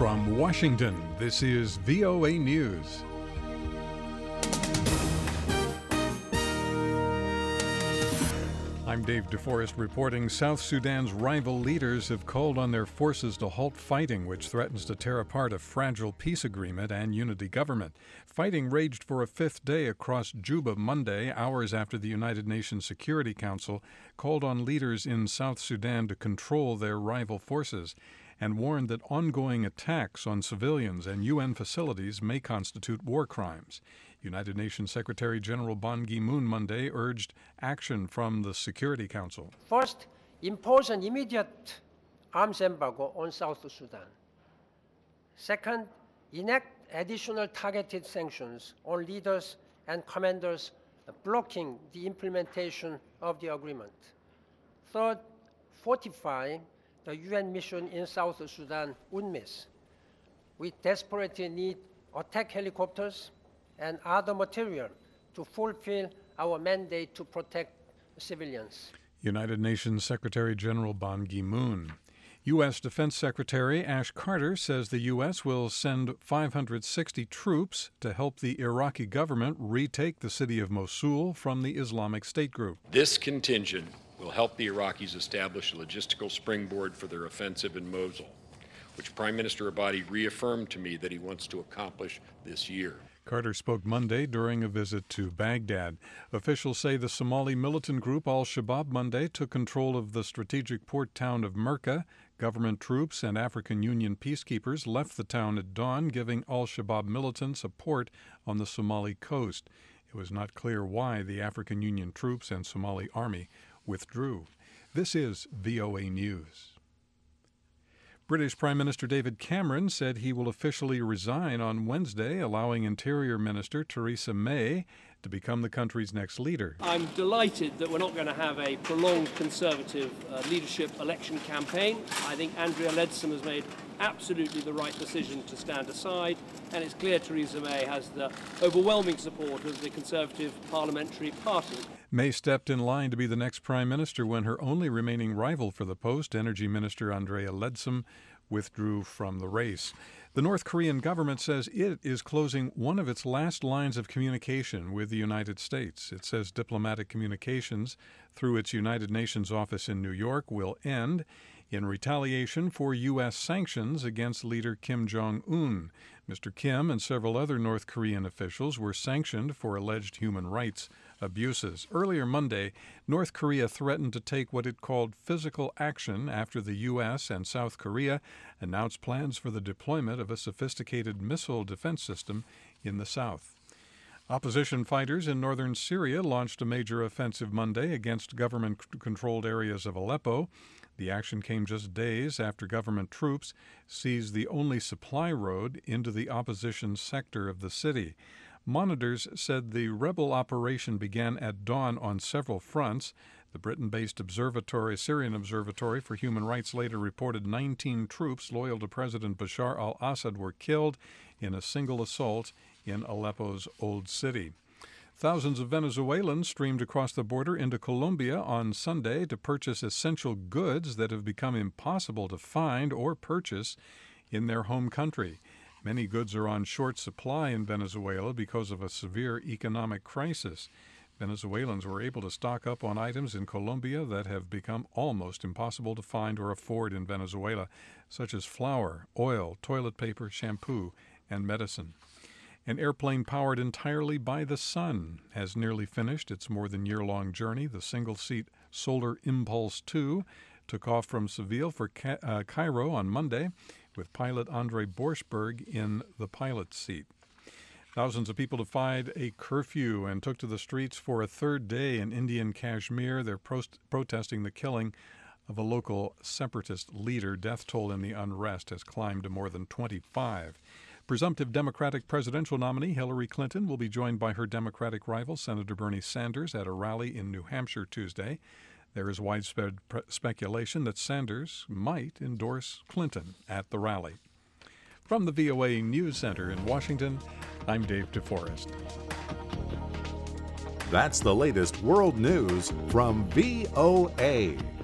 From Washington, this is VOA News. I'm Dave DeForest reporting South Sudan's rival leaders have called on their forces to halt fighting, which threatens to tear apart a fragile peace agreement and unity government. Fighting raged for a fifth day across Juba Monday, hours after the United Nations Security Council called on leaders in South Sudan to control their rival forces and warned that ongoing attacks on civilians and UN facilities may constitute war crimes. United Nations Secretary General Ban Ki-moon Monday urged action from the Security Council. First, impose an immediate arms embargo on South Sudan. Second, enact additional targeted sanctions on leaders and commanders blocking the implementation of the agreement. Third, fortify the UN mission in South Sudan, UNMISS. We desperately need attack helicopters and other material to fulfill our mandate to protect civilians. United Nations Secretary General Ban Ki-moon. U.S. Defense Secretary Ash Carter says the U.S. will send 560 troops to help the Iraqi government retake the city of Mosul from the Islamic State group. This contingent will help the Iraqis establish a logistical springboard for their offensive in Mosul, which Prime Minister Abadi reaffirmed to me that he wants to accomplish this year. Carter spoke Monday during a visit to Baghdad. Officials say the Somali militant group Al-Shabaab Monday took control of the strategic port town of Merka. Government troops and African Union peacekeepers left the town at dawn, giving Al-Shabaab militants a port on the Somali coast. It was not clear why the African Union troops and Somali army withdrew. This is VOA News. British Prime Minister David Cameron said he will officially resign on Wednesday, allowing Interior Minister Theresa May to become the country's next leader. I'm delighted that we're not going to have a prolonged Conservative leadership election campaign. I think Andrea Leadsom has made absolutely the right decision to stand aside, and it's clear Theresa May has the overwhelming support of the Conservative Parliamentary Party. May stepped in line to be the next prime minister when her only remaining rival for the post, Energy Minister Andrea Leadsom, withdrew from the race. The North Korean government says it is closing one of its last lines of communication with the United States. It says diplomatic communications through its United Nations office in New York will end in retaliation for U.S. sanctions against leader Kim Jong-un. Mr. Kim and several other North Korean officials were sanctioned for alleged human rights abuses. Earlier Monday, North Korea threatened to take what it called physical action after the U.S. and South Korea announced plans for the deployment of a sophisticated missile defense system in the south. Opposition fighters in northern Syria launched a major offensive Monday against government-controlled areas of Aleppo. The action came just days after government troops seized the only supply road into the opposition sector of the city. Monitors said the rebel operation began at dawn on several fronts. The Britain-based Syrian Observatory for Human Rights later reported 19 troops loyal to President Bashar al-Assad were killed in a single assault in Aleppo's Old City. Thousands of Venezuelans streamed across the border into Colombia on Sunday to purchase essential goods that have become impossible to find or purchase in their home country. Many goods are on short supply in Venezuela because of a severe economic crisis. Venezuelans were able to stock up on items in Colombia that have become almost impossible to find or afford in Venezuela, such as flour, oil, toilet paper, shampoo, and medicine. An airplane powered entirely by the sun has nearly finished its more than year-long journey. The single-seat Solar Impulse 2 took off from Seville for Cairo on Monday, with pilot Andrei Borschberg in the pilot's seat. Thousands of people defied a curfew and took to the streets for a third day in Indian Kashmir. They're protesting the killing of a local separatist leader. Death toll in the unrest has climbed to more than 25. Presumptive Democratic presidential nominee Hillary Clinton will be joined by her Democratic rival, Senator Bernie Sanders, at a rally in New Hampshire Tuesday. There is widespread speculation that Sanders might endorse Clinton at the rally. From the VOA News Center in Washington, I'm Dave DeForest. That's the latest world news from VOA.